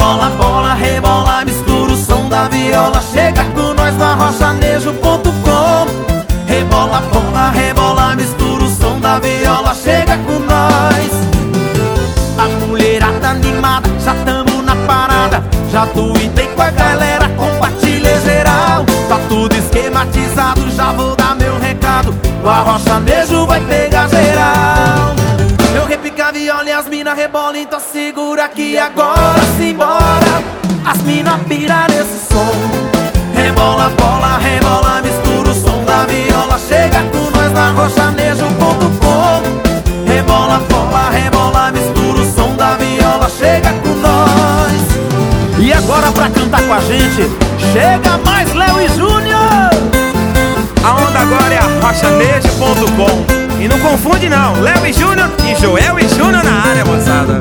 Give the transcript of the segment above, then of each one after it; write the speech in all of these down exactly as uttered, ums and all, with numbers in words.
Rebola, bola, rebola, mistura o som da viola. Chega com nós no arrochanejo ponto com. Rebola, bola, rebola, mistura o som da viola. Chega com nós. A mulherada animada, já tamo na parada. Já tuitei com a galera, compartilha geral. Tá tudo esquematizado, já vou dar meu recado. O arrochanejo vai pegar geral. Eu repico a viola e as mina rebola, então segura que agora simbora. As mina pira nesse som. Rebola, bola, rebola, mistura o som da viola. Chega com nós na arrochanejo ponto com. Rebola, bola, rebola, mistura o som da viola. Chega com nós. E agora pra cantar com a gente, chega mais Léo e Júnior. A onda agora é arrochanejo ponto com. E não confunde não, Léo e Júnior e Joel e Júnior na área, moçada.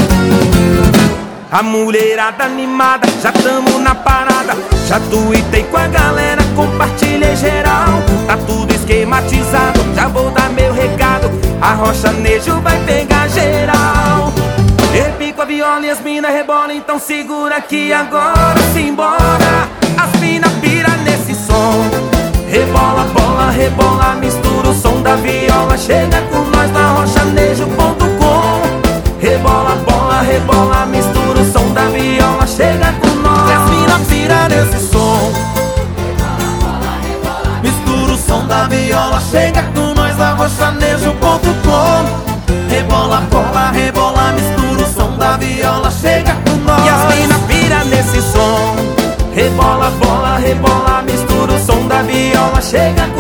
A mulherada animada, já tamo na parada. Já tuitei com a galera, compartilha geral. Tá tudo esquematizado, já vou dar meu recado. Arrochanejo vai pegar geral. Repico a viola e as mina rebola, então segura que agora simbora. As mina pira nesse som. Rebola, bola, rebola, mistura o som da viola. Chega com nós na arrochanejo ponto com. Rebola, bola, rebola, mistura o som da viola. Chega com nós. As mina pira nesse som. Mistura o som da viola. Chega com nós na arrochanejo ponto com. Rebola, bola, rebola, mistura o som da viola. Chega com nós. E as mina pira nesse som. Rebola, bola, rebola, mistura o som da viola. Chega